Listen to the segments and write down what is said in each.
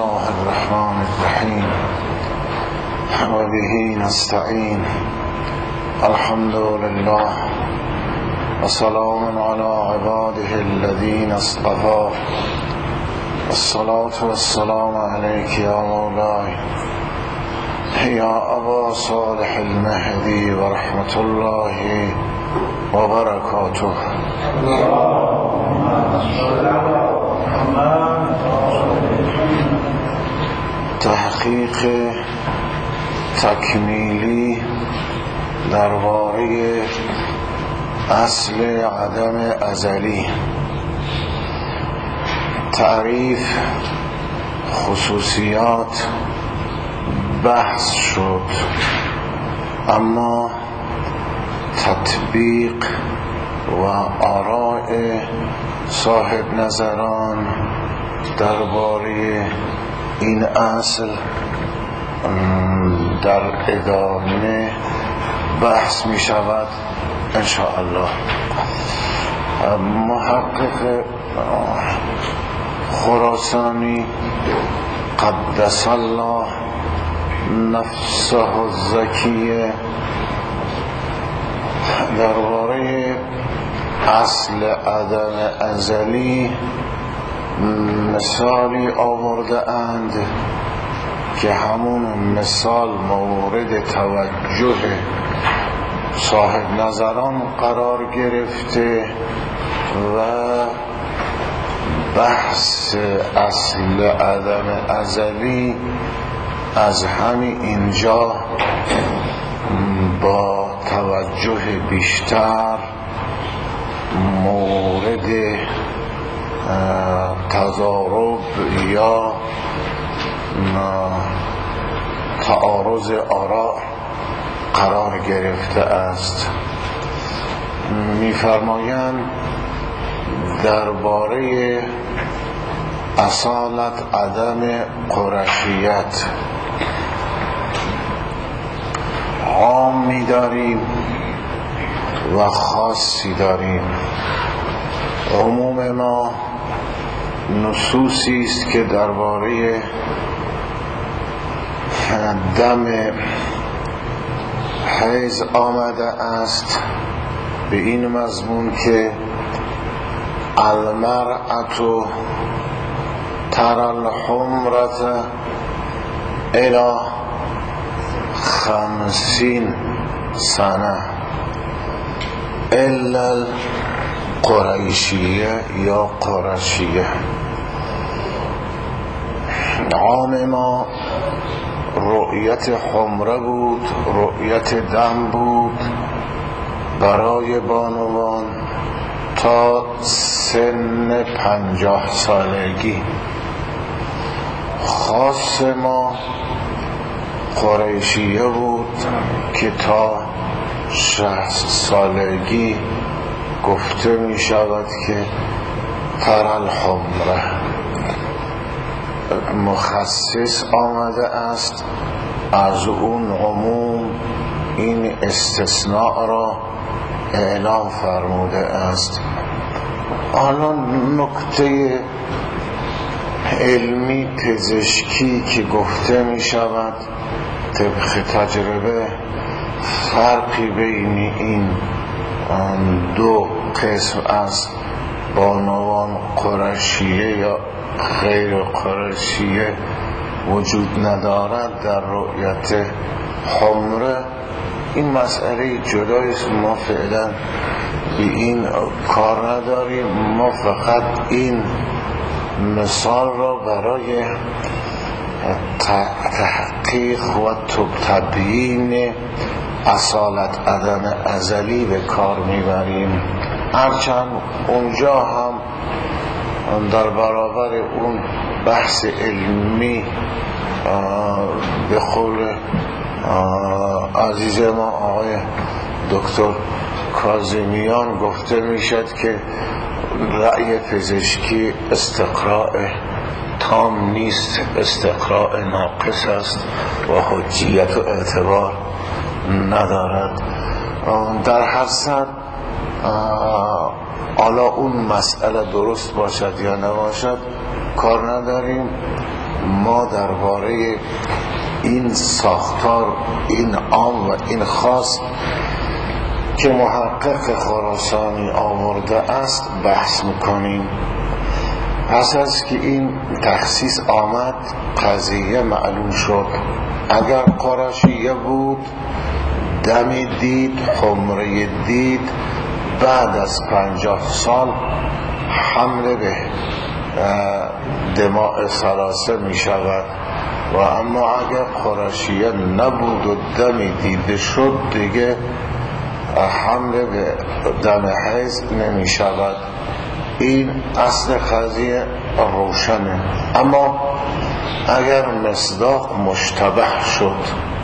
الله الرحمن الرحيم وبه نستعين الحمد لله وسلام على عباده الذين اصطفى والصلاة والسلام عليك يا مولاي يا أبا صالح المهدي ورحمة الله وبركاته. تحقیق تکمیلی درباره اصل عدم ازلی، تعریف، خصوصیات بحث شد، اما تطبیق و آراء صاحب نظران درباره این اصل در ادامه بحث می شود انشاءالله. محقق خراسانی قدس الله نفسه الزکیه درباره اصل عدم ازلی مثالی آورده اند که همون مثال مورد توجه صاحب نظران قرار گرفته و بحث اصل عدم ازلی از همین اینجا با توجه بیشتر مورد تضارب یا تعارض آراء قرار گرفته است. می‌فرمایند درباره اصالت عدم قرشیت عامی داریم و خاصی داریم. عموم ما نصوصی است که درباره دم حیض آمده است به این مضمون که المرأة ترى الحمرة الى 50 سنه الا القریشیه یا قرشیه. عام ما رؤیت حمره بود، رؤیت دم بود برای بانوان تا سن 50 سالگی. خاص ما قریشیه بود که تا 60 سالگی گفته می شود که تر الحمره. مخصص آمده است از اون عموم این استثناء را اعلام فرموده است. حالا نکته علمی پزشکی که گفته می شود طبق تجربه فرقی بین این دو قسم از بانوان قرشیه یا غیر قرشیه وجود ندارد در رؤیت حمره. این مسئله جدایست، ما فعلا به این کار نداریم. ما فقط این مثال را برای تحقیق و تبیین اصالت عدم ازلی به کار میبریم، هرچند اونجا هم در برابر اون بحث علمی به قول عزیز ما آقای دکتر کاظمیان گفته میشد که رأی پزشکی استقراء تام نیست، استقراء ناقص است و حجیت و اعتبار ندارد. در هر صورت حالا اون مسئله درست باشد یا نباشد کار نداریم. ما درباره این ساختار، این عام و این خاص که محقق خراسانی آورده است بحث میکنیم. پس از که این تخصیص آمد قضیه معلوم شد. اگر قرشیه بود دمی دید، خمره دید، بعد از 50 سال حمله به دماء ثلاثه می شود. و اما اگر قرشیه نبود و دمی دیده شد دیگه حمله به دم حیض نمی شود. این اصل قضیه روشنه. اما اگر مصداق مشتبه شد،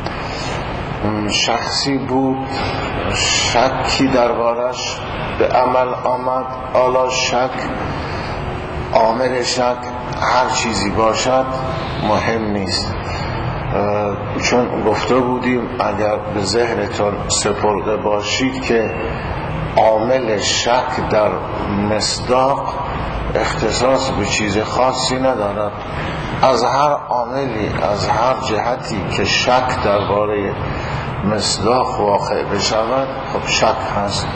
شخصی بود شکی دربارش به عمل آمد، حالا شک، عامل شک هر چیزی باشد مهم نیست، چون گفته بودیم اگر به ذهنتون سپرده باشید که عامل شک در مصداق اختصاص به چیز خاصی ندارد. از هر عاملی، از هر جهتی که شک درباره مصداق واقع بشود خب شک هست.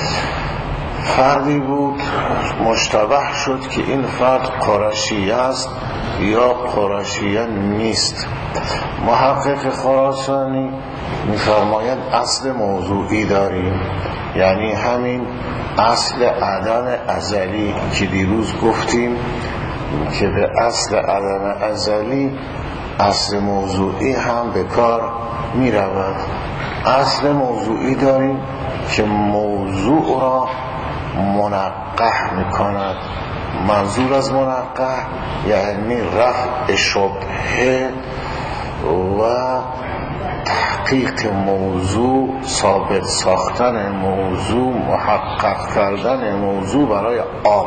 فردی بود مشتبه شد که این فرد قرشی است یا قرشی نیست. محقق خراسانی می‌فرماید اصل موضوعی داریم، یعنی همین اصل عدم ازلی که دیروز گفتیم که به اصل عدم ازلی اصل موضوعی هم به کار می رود. اصل موضوعی داریم که موضوع را منقح می کند. منظور از منقح یعنی رفع شبهه و تحقیق موضوع، ثابت ساختن موضوع، محقق کردن موضوع برای عام.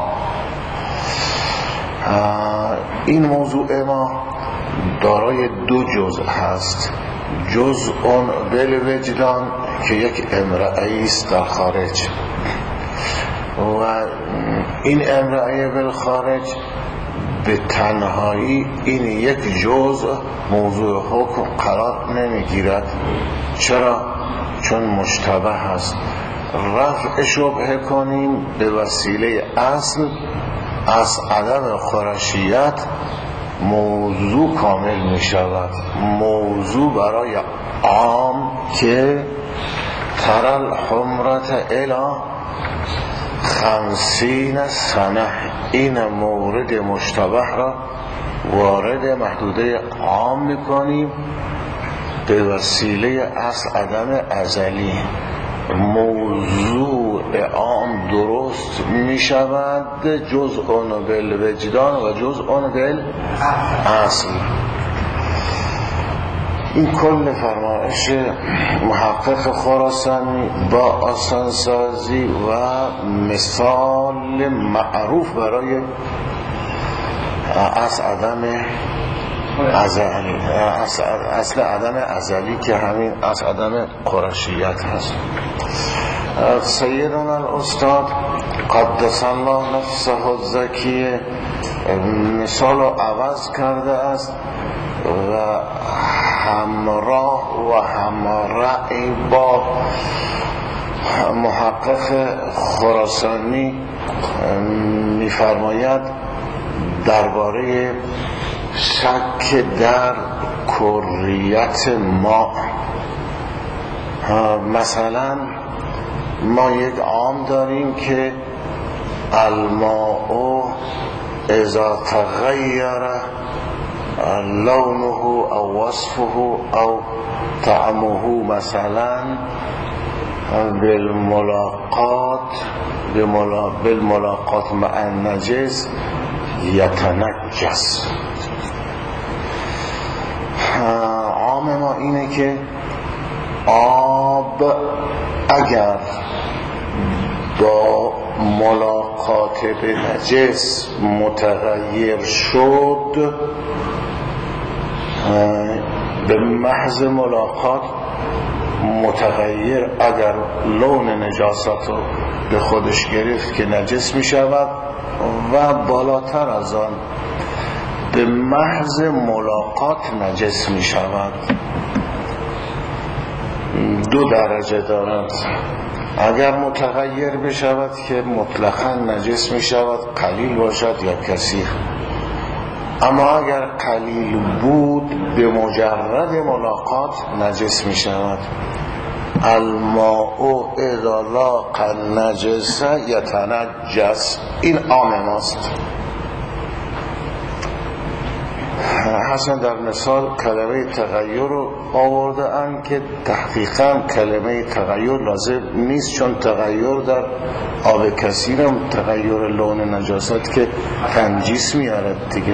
این موضوع ما دارای دو جزء هست. جزء بالوجدان که یک امرأه است در خارج و این امرأه بالخارج به تنهایی این یک جزء موضوع حکم قرار نمیگیرد. چرا؟ چون مشتبه هست. رفع شبهه کنیم به وسیله اصل از عدم قرشیت موضوع کامل می شود. موضوع برای عام که ترل حمرت الی 50 سنه، این مورد مشتبه را وارد محدوده عام می کنیم به وسیله اصل عدم ازلی. موضوع عام درست می شود جزء بالوجدان و جزء بالاصل. این کل فرمایش محقق خراسانی با آسانسازی و مثال معروف برای اصل عدم ازلی، اصل عدم ازلی که همین اصل عدم قرشیت هست. سیدنا الاستاد قدس الله نفسه الزکیه مثال رو عوض کرده است و همراه و همرأی با محقق خراسانی می‌فرماید درباره شک در کریت ما. مثلا ما یک عام داریم که الماء اذا تغیر لونه او وصفه او طعمه مثلا بالملاقات مع النجس یتنجس. عام ما اینه که آب اگر با ملاقات به نجس متغیر شد، به محض ملاقات متغیر اگر لون نجاست رو به خودش گرفت که نجس می شود و بالاتر از آن به محض ملاقات نجس می شود. دو درجه دارد. اگر متغیر بشود که مطلقاً نجس می شود، قلیل باشد یا کثیر. اما اگر قلیل بود به مجرد ملاقات نجس می شود. الماء اذا لاق النجس یتنجس، این عام ماست. حسن در مثال کلمه تغییر رو آورده اند که تحقیقا کلمه تغییر لازم نیست، چون تغییر در آب کثیر هم تغییر لون نجاست که تنجیس میارد دیگه.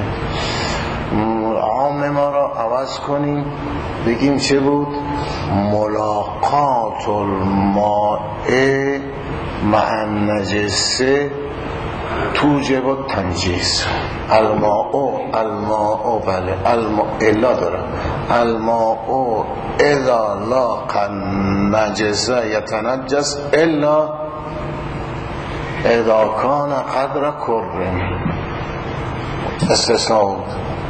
عام ما را عوض کنیم بگیم چه بود؟ ملاقات الماء مع النجسه توجب التنجیس. الماء بله الا داره. الماء اذا لاق النجس یتنجس الا اذا کان قدر کرم. استثناء بود.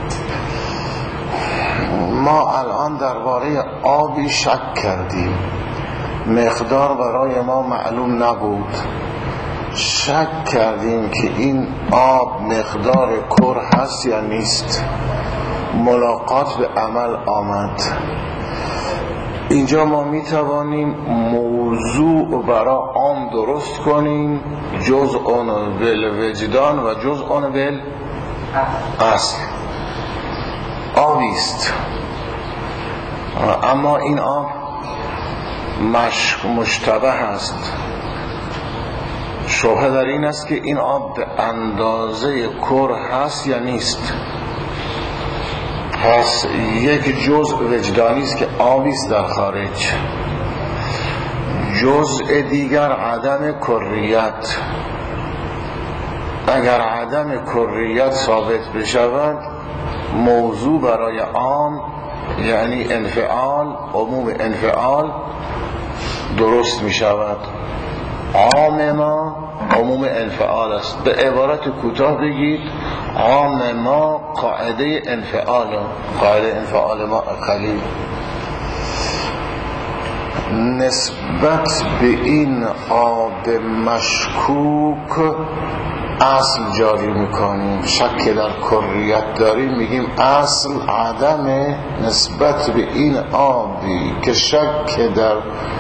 ما الان درباره آبی شک کردیم، مقدار برای ما معلوم نبود، شک کردیم که این آب مقدار کر هست یا نیست. ملاقات به عمل آمد. اینجا ما میتوانیم موضوع برای عام درست کنیم، جزء اون بالوجدان و جزء اون بالاصل. آبیست، اما این آب مشتبه هست. شبهه در این است که این آب به اندازه کر هست یا نیست. پس یک جزء وجدانی است که آبیست در خارج، جزء دیگر عدم کریت. اگر عدم کریت ثابت بشود، موضوع برای عام یعنی انفعال، عموم انفعال درست می شود. عام ما عموم انفعال است. به عبارت کوتاه بگید عام ما قاعده انفعال، قاعده انفعال ما قلیل. نسبت به این آب مشکوک اصل جاری میکنیم. شک در کریت داریم میگیم اصل عدم. نسبت به این آبی که شک در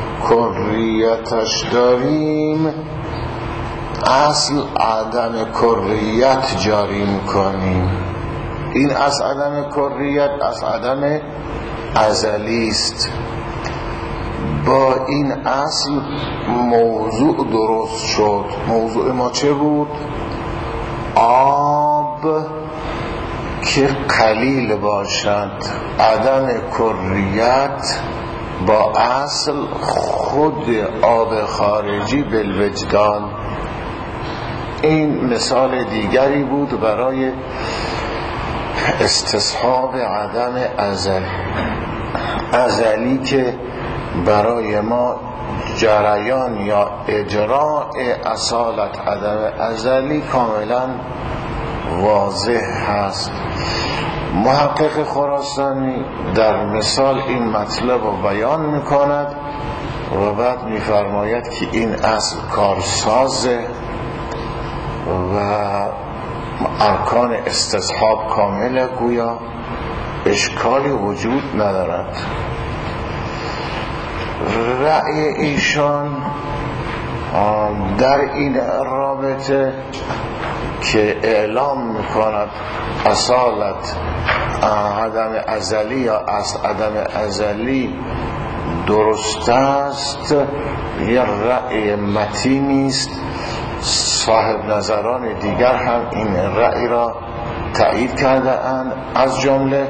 کریتش داریم اصل عدم کریت جاری میکنیم. این اصل عدم کریت اصل عدم ازلی است. با این اصل موضوع درست شد. موضوع ما چه بود؟ آب که قلیل باشد، عدم کریت با اصل خود آب خارجی بالوجدان. این مثال دیگری بود برای استصحاب عدم ازلی که برای ما جریان یا اجراء اصالت عدم ازلی کاملا واضح هست. محقق خراسانی در مثال این مطلب رو بیان میکند و بعد میفرماید که این اصل کارسازه و ارکان استصحاب کامله، گویا اشکالی وجود ندارد. رأی ایشان در این رابطه که اعلام میکند اصالت عدم ازلی یا عدم ازلی درست است، یه رأی متینی است. صاحب نظران دیگر هم این رأی را تایید کرده اند، از جمله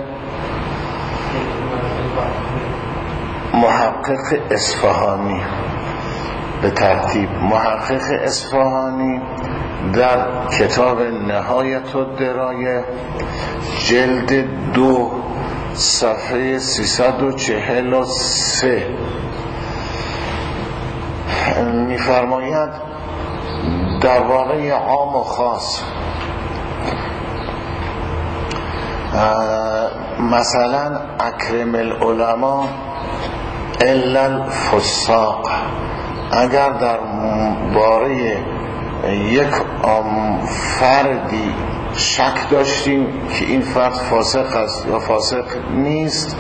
محقق اصفهانی. به ترتیب محقق اصفهانی در کتاب نهایت الدرایه جلد 2 صفحه 343 می‌فرماید در واقع عام و خاص مثلا اکرم العلماء الا الفساق، اگر در باره یک فردی شک داشتیم که این فرد فاسق است یا فاسق نیست،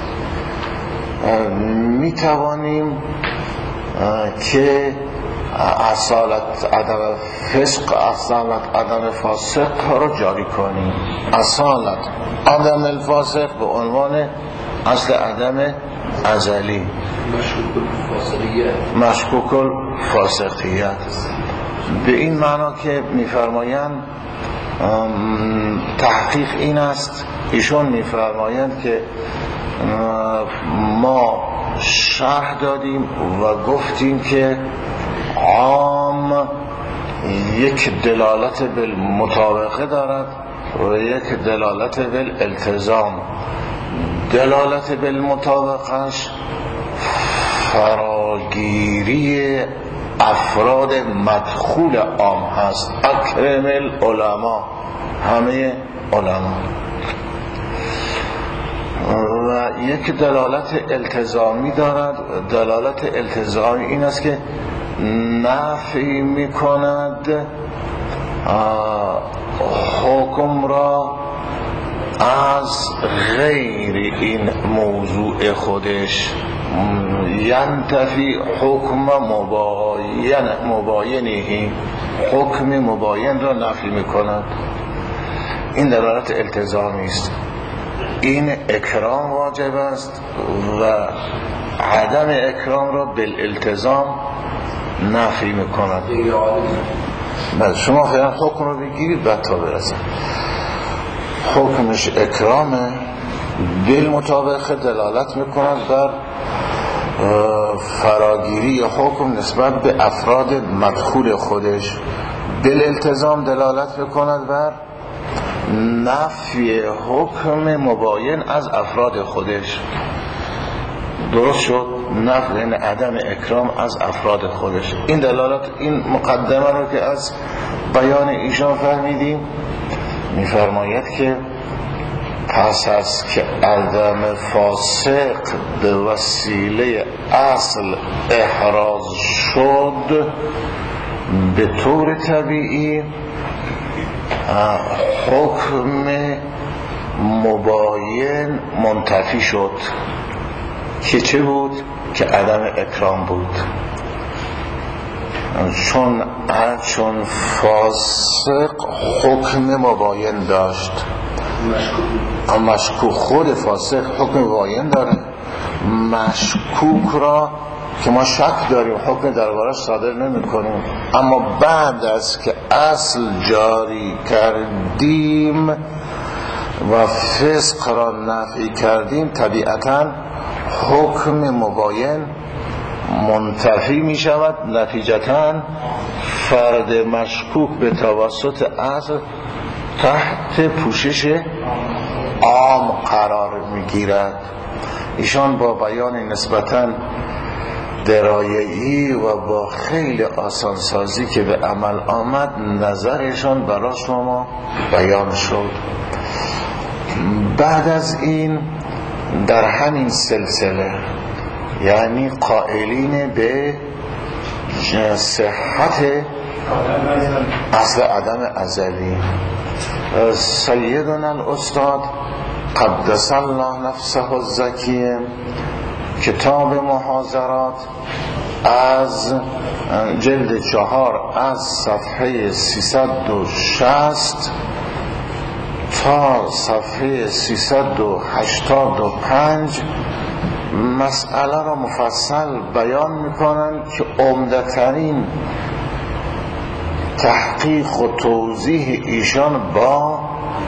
می توانیم که اصالت عدم فسق، اصالت عدم فاسق رو جاری کنیم. اصالت عدم الفاسق به عنوان اصل عدم ازلی، مشکوک الفاسقیت، به این معنا که میفرمایند تحقیق این است، ایشون میفرمایند که ما شرح دادیم و گفتیم که عام یک دلالت بالمطابقه دارد و یک دلالت بالالتزام. دلالت بالمطابقهش فراگیری افراد مدخول عام هست، اکرم العلماء، همه علما. و یک دلالت التزامی دارد. دلالت التزامی این است که نفی می کند حکم را از غیر این موضوع خودش، ینتفی حکم مباینه، حکم مباین را نفی می کند. این دلالت التزامی است. این اکرام واجب است و عدم اکرام را بالالتزام نفی می کند. بله، شما فعلا حکم رو بگیرید بعد تا برسن. حکمش اکرامه، بالمطابقه دلالت می کند بر فراگیری حکم نسبت به افراد مدخول خودش. بالالتزام دلالت می کند بر نفی حکم مباین از افراد خودش. درست شد؟ نفی یعنی عدم اکرام از افراد خودش. این دلالت، این مقدمه رو که از بیان ایشان فهمیدیم، میفرماید که پس از که عدم فاسق به وسیله اصل احراز شد، به طور طبیعی حکم مباین منتفی شد که چه بود؟ که عدم اکرام بود. چون فاسق حکم مباین داشت، مشکوک، خود فاسق حکم مباین داره، مشکوک را که ما شک داریم حکم دربارش صادر نمی کنیم، اما بعد از که اصل جاری کردیم و فسق را نفی کردیم، طبیعتاً حکم مباین منتفی می شود. نتیجتاً فرد مشکوک به توسط اصل تحت پوشش عام قرار می گیرد. ایشان با بیان نسبتاً درایعی و با خیلی آسانسازی که به عمل آمد، نظرشان برای شما بیان شد. بعد از این در همین سلسله، یعنی قائلین به صحت اصل عدم ازلی، سیدنا الاستاد قدس الله نفسه الزکیه کتاب محاضرات از جلد 4 از صفحه 360 تا صفحه 385 مسئله را مفصل بیان میکنند که عمدترین تحقیق و توضیح ایشان با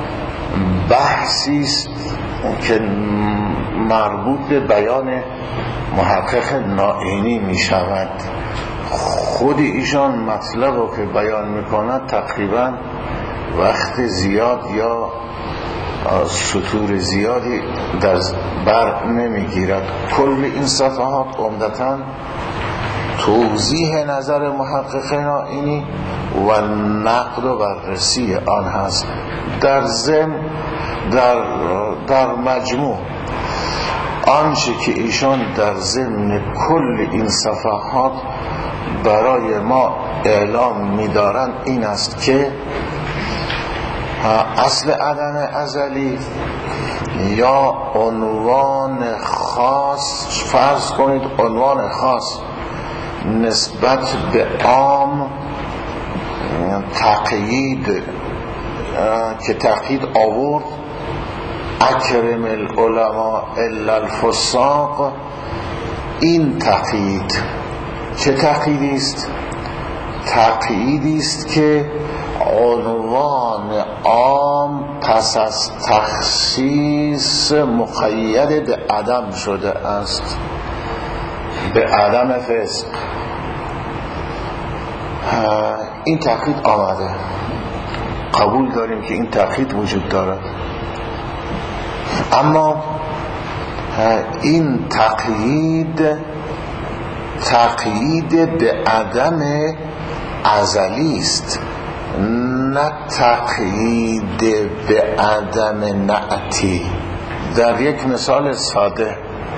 بحثی است که مربوط به بیان محقق نائینی می شود. خود ایشان مطلب رو که بیان میکند تقریبا وقت زیاد یا سطور زیادی در بر نمیگیرد. کل این صفحات عمدتاً توضیح نظر محقق نائینی و نقد و بررسی آن هست. در ضمن در مجموع آنچه که ایشان در ضمن کل این صفحات برای ما اعلام می‌دارند این است که اصل عدم ازلی یا عنوان خاص، فرض کنید عنوان خاص نسبت به عام تقیید که تقیید آورد اکرم العلماء الا الفساق. این تقیید چه تقییدی است؟ تقییدی است که عنوان عام پس از تخصیص مقید به عدم شده است، به عدم فسق. این تقیید آمده، قبول داریم که این تقیید وجود دارد، اما این تقیید به عدم ازلی است، نه تقیید به عدم نعتی. در یک مثال ساده،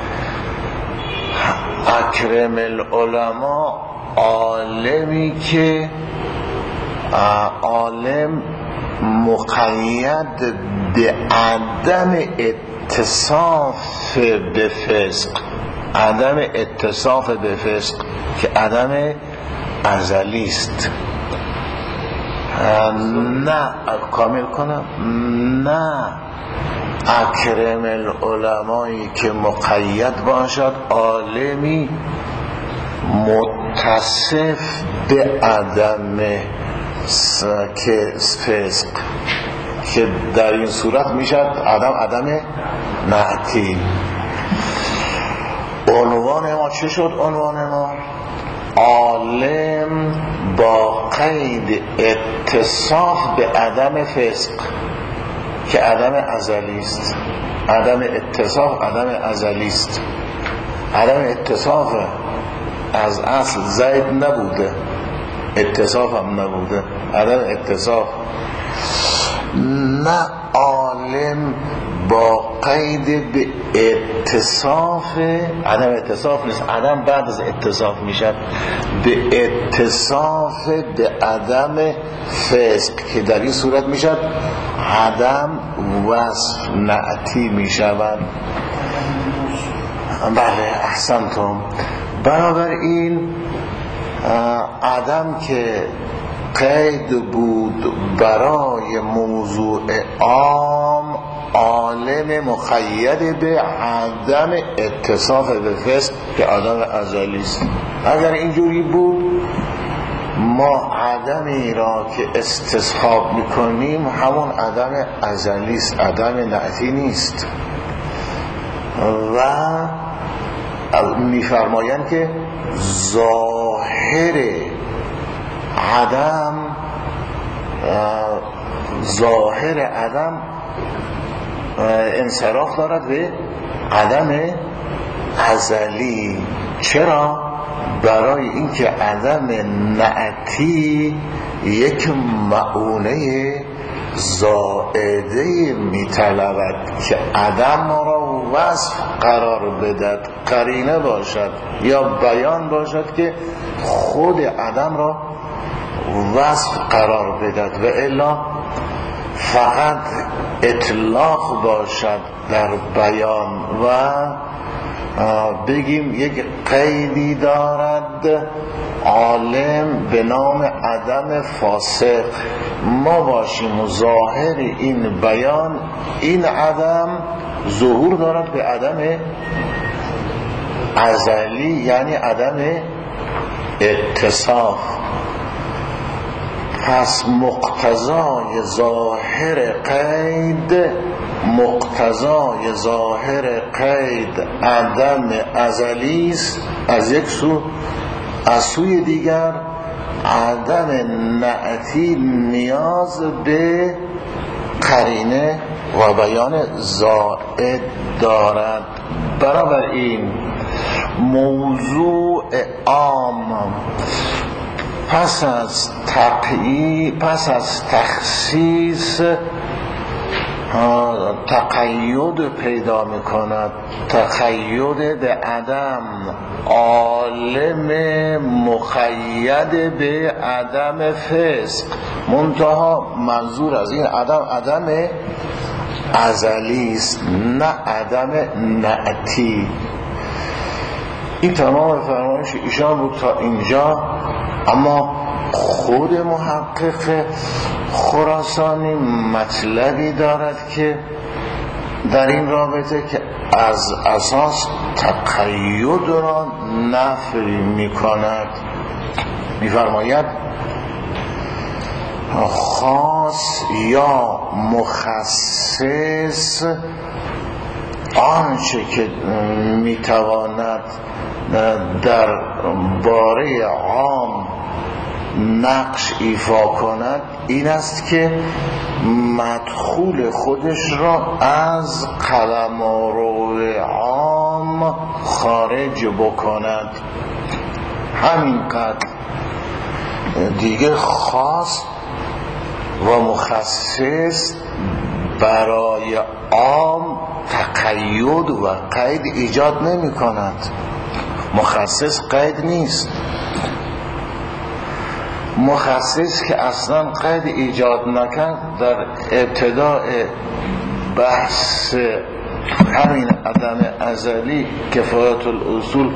اکرم العلماء، عالمی که عالم مقید به عدم اتصاف به فسق، عدم اتصاف به فسق که عدم ازلی است. نه کامل کنم، نه اکرم العلمایی که مقید باشد عالمی متصف به عدم فسق که در این صورت میشد عدم نعتی. عنوان ما چه شد؟ عنوان ما عالم با قید اتصاف به عدم فسق که عدم ازلی است. عدم اتصاف عدم ازلی است. عدم اتصاف از اصل زید نبوده، اتصاف هم نبوده، عدم اتصاف. نه عالم با قید به اتصاف، عدم اتصاف نیست، عدم بعد از اتصاف میشد، به اتصاف به عدم فسق که در این صورت میشد عدم وصف نعتی میشود. بله احسنتم. بنابراین عدم که قید بود برای موضوع عام، عالم مقید به عدم اتصاف به فسق که عدم ازلی است. اگر اینجوری بود ما عدمی را که استصحاب میکنیم همون عدم ازلی است، عدم نعتی نیست. و میفرمایند که ظاهر عدم انصراف دارد به عدم ازلی. چرا؟ برای اینکه عدم نعتی یک معونه زائده میطلبد که عدم را وصف قرار بدهد، قرینه باشد یا بیان باشد که خود عدم را وصف قرار بدهد، و الا فقط اطلاق باشد در بیان و بگیم یک قیدی دارد عالم به نام عدم فاسق، ما باشیم و ظاهر این بیان این عدم ظهور دارد به عدم ازلی، یعنی عدم اتصاف. پس مقتضای ظاهر قید عدم ازلی است از یک سو، از سوی دیگر عدم نعتی نیاز به قرینه و بیان زائد دارد. بنابراین موضوع عام پس از تخصیص تقید پیدا میکند، تقید به عدم، عالم مقید به عدم فسق. منتها منظور از این عدم ازلی است، نه عدم نعتی. این تمام فرمایش ایشان بود تا اینجا. اما خود محقق خراسانی مطلبی دارد که در این رابطه که از اساس تقید را نفی می کند. می فرماید خاص یا مخصص آنچه که می تواند در باره عام نقش ایفا کند این است که مدخول خودش را از قلمرو عام خارج بکند. همینقدر دیگه. خاص و مخصص برای عام تقید و قید ایجاد نمی کند. مخصص قید نیست. مخصص که اصلا قید ایجاد نکرد در ابتداء بحث همین عدم ازلی کفایت الاصول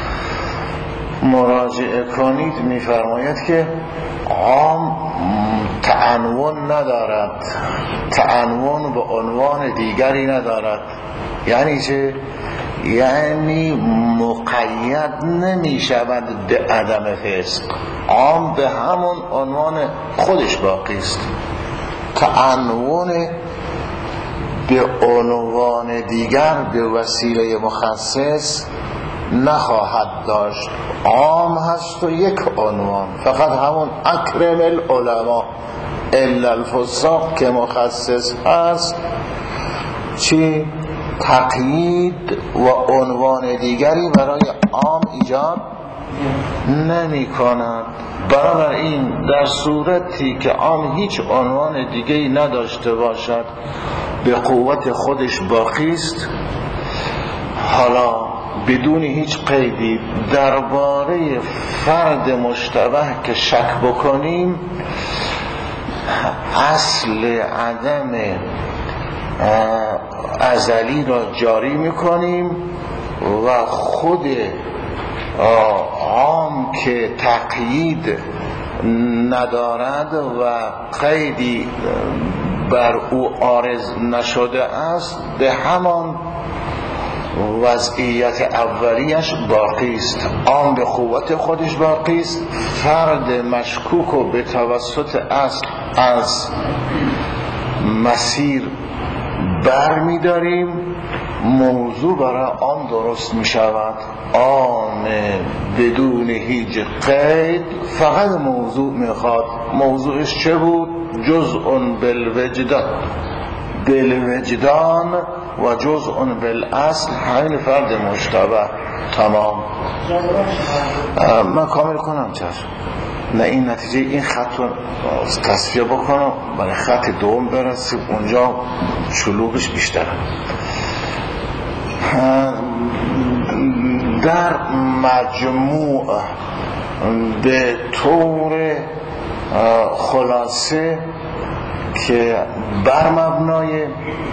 مراجعه کنید، میفرماید که عام تعنون ندارد، تعنون به عنوان دیگری ندارد. یعنی چه؟ یعنی مقید نمی شود به عدم فسق. عام به همون عنوان خودش باقی است. تعنون به عنوان دیگر به وسیله مخصص نخواهد داشت. عام هست و یک عنوان، فقط همون اکرم العلماء الا الفساق که مخصص هست. چی؟ تقیید و عنوان دیگری برای عام ایجاد نمی کند. بنابراین در صورتی که عام هیچ عنوان دیگری نداشته باشد به قوت خودش باقی است، حالا بدون هیچ قیدی درباره فرد مشتبه که شک بکنیم، اصل عدم ازلی را جاری میکنیم و خود عام که تقیید ندارد و قیدی بر او عارض نشده است به همان وضعیت اولیش باقی است. عام به قوت خودش باقی است. فرد مشکوک و به توسط اصل از مسیر بر می داریم، موضوع برای آن درست می شود. عام بدون هیچ قید فقط موضوع می خواد. موضوعش چه بود؟ جزء بالوجدان و جزء بالاصل، همین فرد مشتبه. تمام. من کامل کنم چشم، نه این نتیجه این خط رو تصفیه بکنم برای خط دوم برسیم، اونجا شلوغش بیشتره. در مجموع به طور خلاصه که بر مبنای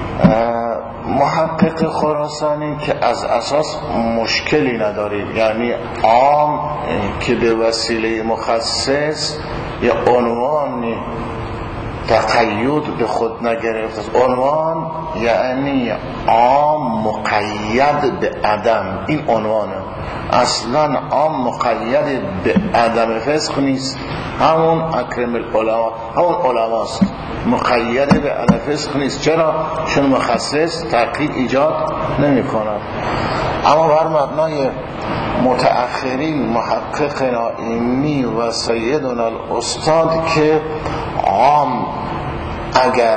محقق خراسانی که از اساس مشکلی نداریم، یعنی عام که به وسیله مخصص یا عنوانی تقید به خود نگرفت است. عنوان یعنی عام مقید به عدم، این عنوانه. اصلا عام مقید به عدم فسق نیست، همون اکرم العلماء، همون علماست، مقید به عدم فسق نیست. چرا؟ چون مخصص تقید ایجاد نمی کند. اما بر مبنای متأخرین محقق نائینی و سیدنا الاستاد که عام اگر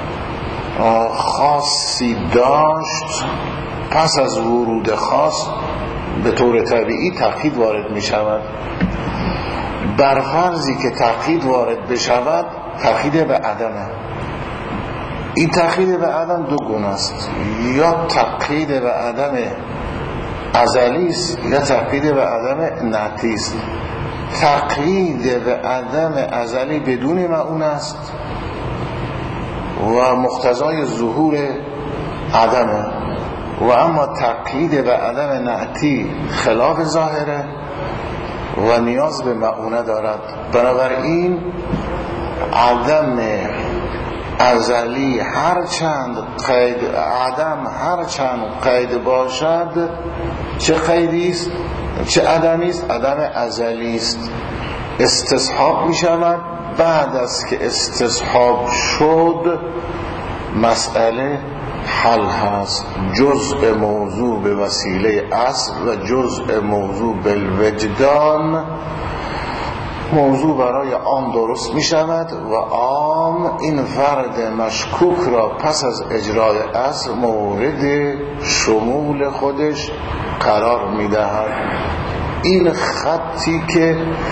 خاصی داشت پس از ورود خاص به طور طبیعی تقید وارد می شود. بر فرضی که تقید وارد بشود، تقید به عدمه. این تقیید به عدم دو گونه است، یا تقیید به عدم ازلی است یا تقیید به عدم نعتی است. تقیید به عدم ازلی بدون معون است و مقتضای ظهور عدمه، و اما تقیید به عدم نعتی خلاف ظاهره و نیاز به معونه دارد. بنابراین عدم ازلی هرچند قید باشد، چه قیدی است چه عدمی است، عدم ازلی است. استصحاب می شود. بعد از که استصحاب شد مسئله حل هست. جزء موضوع به وسیله اصل و جزء موضوع بالوجدان، موضوع برای عام درست می شود و عام این فرد مشکوک را پس از اجرای اصل مورد شمول خودش قرار می دهد. این خطی که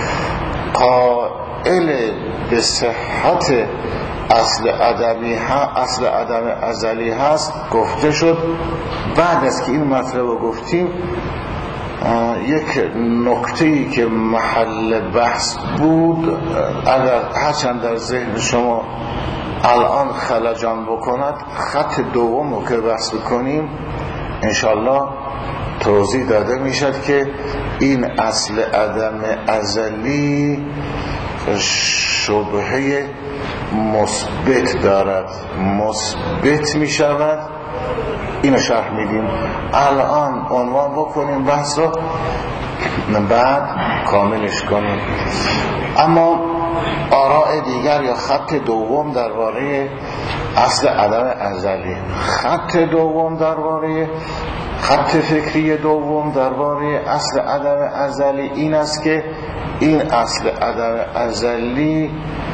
قائل به صحت اصل عدم ازلی هست گفته شد. بعد از که این مطلب رو گفتیم، یک نکته‌ای که محل بحث بود، اگر هرچند در ذهن شما الان خلجان بکند، خط دوم رو که بحث بکنیم انشالله توضیح داده میشد که این اصل عدم ازلی شبهه مثبت دارد، مثبت می شود. اینو شرح میدیم. الان عنوان بکنیم بحث رو، بعد کاملش کنیم. اما آراء دیگر یا خط دوم درباره اصل عدم ازلی، خط فکری دوم درباره اصل عدم ازلی این است که این اصل عدم ازلی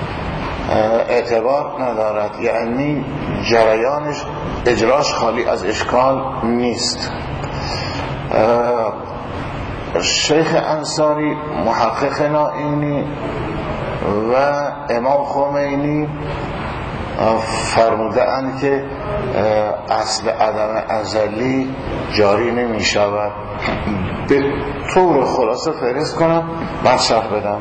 اعتبار ندارد، یعنی جریانش اجراش خالی از اشکال نیست. شیخ انصاری، محقق نائینی و امام خمینی فرموده اند که اصل عدم ازلی جاری نمی شود. به طور خلاصه فهرست کنم من شرح بدم.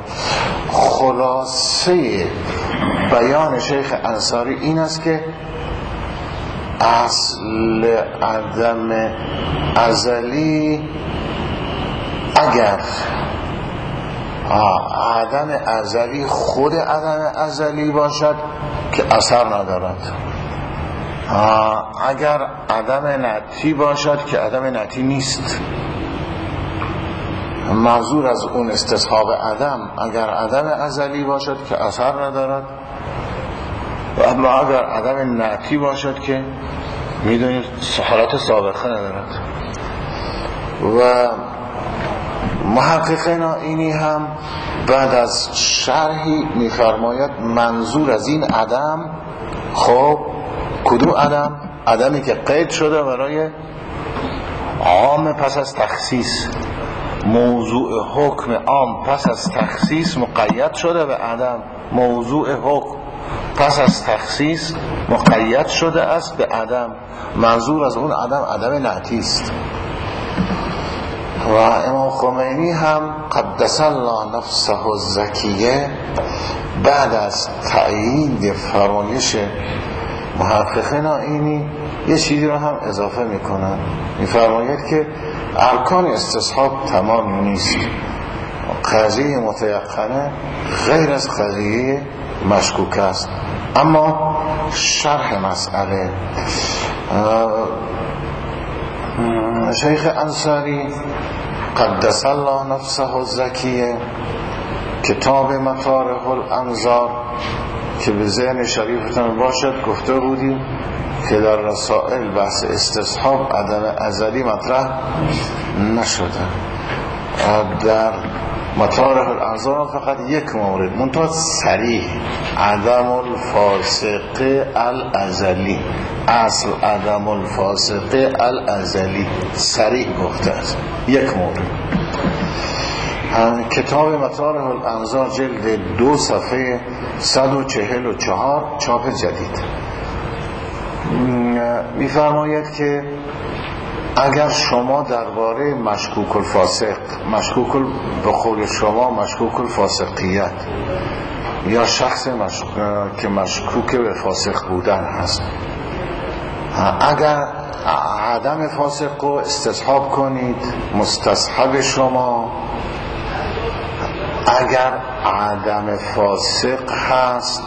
خلاصه بیان شیخ انصاری این است که اصل عدم ازلی اگر عدم ازلی خود عدم ازلی باشد که اثر ندارد، اگر عدم نعتی باشد که عدم نعتی نیست. منظور از اون استصحاب عدم اگر عدم ازلی باشد که اثر ندارد، و اما اگر عدم نعتی باشد که میدونید حالت سابقه ندارد. و محقق نائینی هم بعد از شرحی میفرماید منظور از این عدم، خب کدوم عدم؟ عدمی که قید شده برای عام پس از تخصیص، موضوع حکم عام پس از تخصیص مقید شده به عدم، موضوع حکم پس از تخصیص مقید شده است به عدم. منظور از اون عدم عدم نعتی است. و امام خمینی هم قدس الله نفسه الزکیه بعد از تأیید فرمایش محقق نائینی یه چیزی رو هم اضافه میکنن، میفرماید که ارکان استصحاب تمام نیست. قضیه متیقنه غیر از قضیه مشکوک است. اما شرح مسئله شیخ انصاری قدس الله نفسه الزکیه کتاب مطارح الانظار که به ذهن شریفتان باشد گفته بودیم که در رسائل بحث استصحاب عدم ازلی مطرح نشده. در مطارح الانظار فقط یک مورد منتها صریح عدم الفاسقه الازلی، اصل عدم الفاسقه الازلی صریح گفته است، یک مورد. کتاب مطارح الانظار جلد 2 صفحه 144 چاپ جدید. میفرماید که اگر شما درباره مشکوک الفاسق، به قول شما مشکوک الفاسقیت یا شخص که مشکوک به فاسق بودن هست، اگر عدم فاسق رو استصحاب کنید، مستصحب شما اگر عدم فاسق هست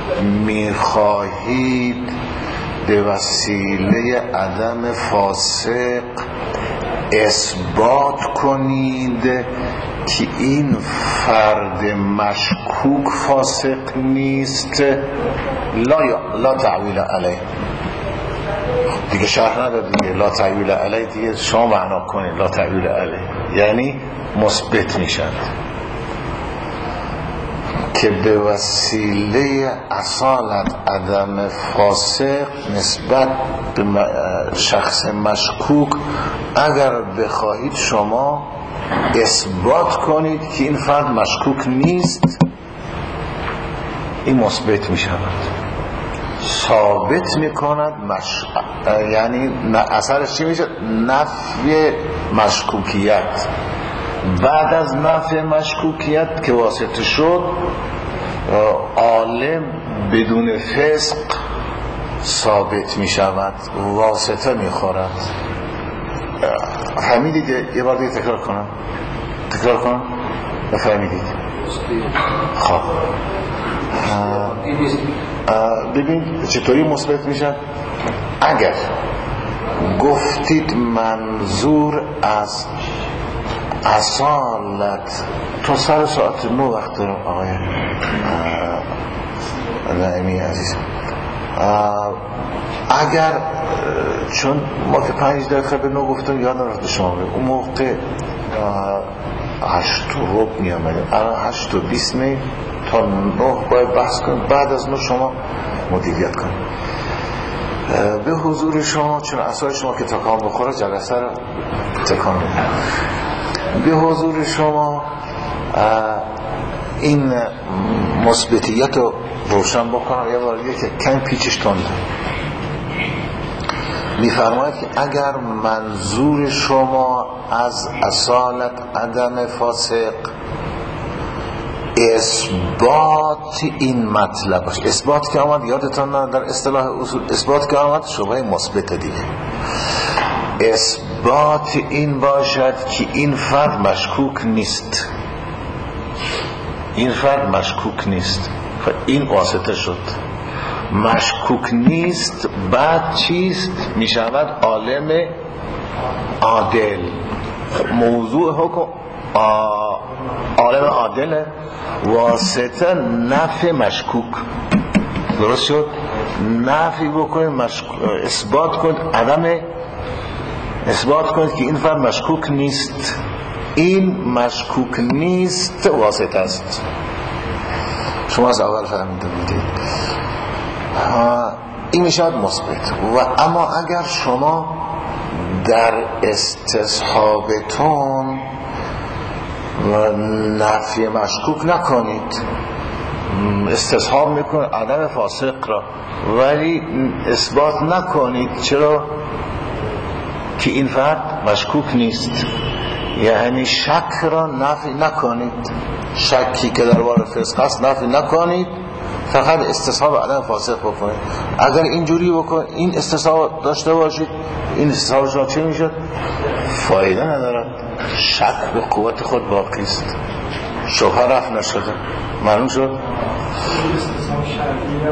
میخواهید به وسیله عدم فاسق اثبات کنید که این فرد مشکوک فاسق نیست، لا تعویل علیه. دیگه شرح نداد دیگه، لا تعویل علیه دیگه شما معنا کنید. لا تعویل علیه یعنی مثبت میشند که به وسیله اصالت عدم فاسق نسبت به شخص مشکوک اگر بخواهید شما اثبات کنید که این فرد مشکوک نیست، این مثبت می شود، ثابت می کند یعنی اثرش چی میشه؟ نفی مشکوکیت. بعد از نفی مشکوکیت که واسطه شد، عالم بدون فسق ثابت می شود، واسطه می خورد. فهمیدید؟ یه بار دیگه تکرار کنم فهمیدید؟ خب ببین چطوری مثبت میشن. اگر گفتید منظور از اصالت، تا سر ساعت 9 وقت دارم آقای نعیمی عزیز، اگر چون ما که 5 دقیقه به 9 گفتم یادم رفت به شما بگم، اون موقع 8:15 می آمدیم، الان 8:20 می تا 9 باید بحث کنیم. بعد از 9 شما مدیریت کنیم. به حضور شما، چون اعصاب شما که تکان بخوره جلسه رو تکان میده، به حضور شما این مثبتیت رو روشن بکنم. یه بار دیگه که کم پیچش تنده. میفرماید که اگر منظور شما از اصالت عدم فاسق اثبات این مطلب باشه، اثبات که آمد یادتان نه در اصطلاح اصول اثبات که آمد شبهه مثبت دیگه، اثبات این باشد که این فرد مشکوک نیست، این فرد مشکوک نیست، این واسطه شد، مشکوک نیست. بعد چیست؟ می شود عالم عادل. موضوع حکم عالم عادل واسطه نفی مشکوک. درست شد؟ نفی بکنید، اثبات کنید عدم، اثبات کنید که این فرد مشکوک نیست، این مشکوک نیست واسطه است. شما از اول فهمیده بودید. این میشود مثبت. و اما اگر شما در استصحابتون نفی مشکوک نکنید، استصحاب میکنید عدم فاسق را ولی اثبات نکنید، چرا؟ که این فرد مشکوک نیست، یعنی شک را نفی نکنید، شکی که درباره فسق است نفی نکنید، فقط استصحاب عدم فاسق بکنید. اگر اینجوری بکنید، این استصحاب داشته باشید، این استصحاب شما چه میشد؟ فایده ندارد، شک به قوت خود باقی است، شبهه رفع نشده. معلوم شد؟ استصحاب شرعی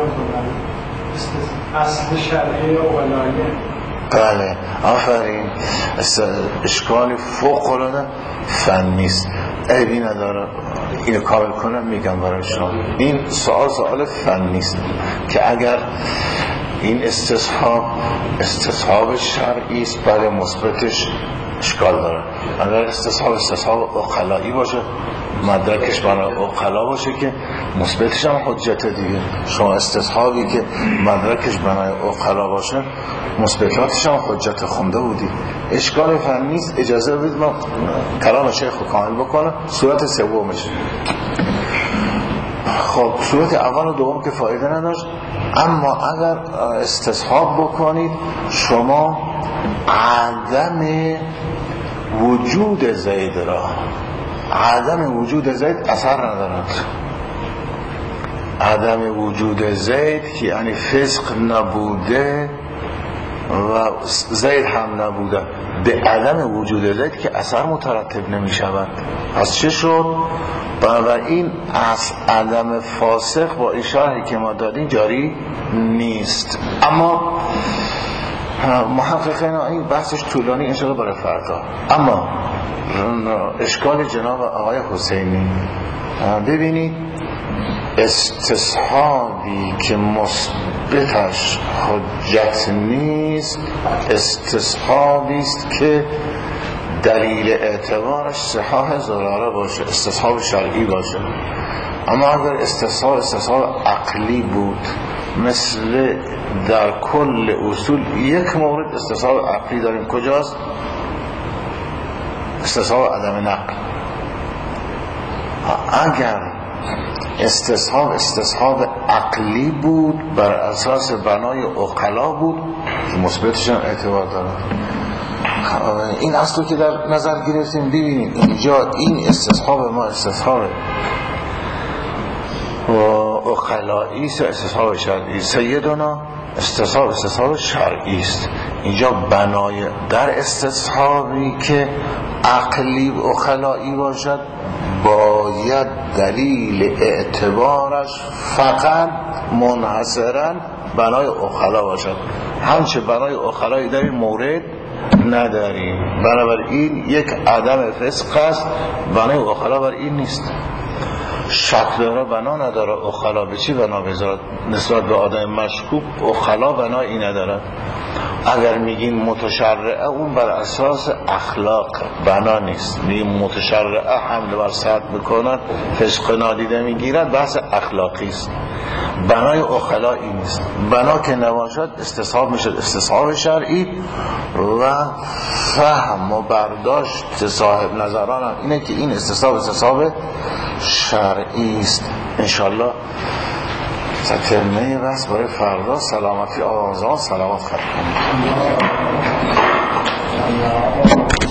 اصل شرعی اولایه. بله آفرین، اشکال فوق العاده فنی است، عیبی نداره، اینو کامل کنم میگم برای شما. این سوال فنی است که اگر این استصحاب شرعی است، بله مثبتش اشکال داره. اگر استصحاب عقلایی باشه، مدرکش برای عقلا باشه که مثبتش هم حجت دیگه. شما استصحابی که مدرکش برای عقلا باشه، مثبتاتش هم حجت خونده بودی. اشکال فنی است. اجازه بدید من کلام شیخ رو کامل بکنم. صورت سومش، خب صورت اول و دوم که فایده نداشت، اما اگر استصحاب بکنید شما عدم وجود زید را، عدم وجود زید اثر ندارد. عدم وجود زید که یعنی فسق نبوده و زید هم نبوده، به عدم وجود زید که اثر مترتب نمی شود. پس چه شد؟ بنابراین از عدم فاسق با این شرحی که ما دادیم جاری نیست. اما محققین این بحثش طولانی انشاءالله برای فردا. اما اشکال جناب آقای حسینی، ببینید استصحابی که مثبتش حجت نیست استصحابی است که دلیل اعتبارش صحاح ضراره باشه، استصحاب شرعی باشه. اما اگر استصحاب عقلی بود، مثل در کل اصول یک مورد استصحاب عقلی داریم، کجاست؟ استصحاب عدم نقل. اگر استصحاب عقلی بود بر اساس بنای عقلا بود، مثبتش هم اعتبار داره. این اصلی که در نظر گرفتیم. ببینید اینجا این استصحاب ما استصحاب عقلایی است، استصحاب شرعی. سیدنا استصحاب شرعی است. اینجا بنای در استصحابی که عقلی و عقلایی باشد باید دلیل اعتبارش فقط منحصرا بنای عقلا باشد. همچه بنای عقلایی در این مورد نداریم. بنابراین یک عدم فسق است، بنای عقلا بر این نیست. شک داره بنا نداره، عقلا به چی بنا بذارد؟ نسبت به آدم مشکوک عقلا بنایی نداره. اگر میگین متشرعه اون بر اساس اخلاق بنا نیست. میگین متشرعه حمله بر صد میکنن، فسق نادیده میگیرن، بحث اخلاقی است. بنای عقلایی نیست. بنا که نباشد استصحاب میشد استصحاب شرعی و فهم و برداشت صاحب نظران هم اینه که این استصحاب شرعی است. انشالله ترمه بس برای فردا. سلامتی آزاد، سلامت خواهد.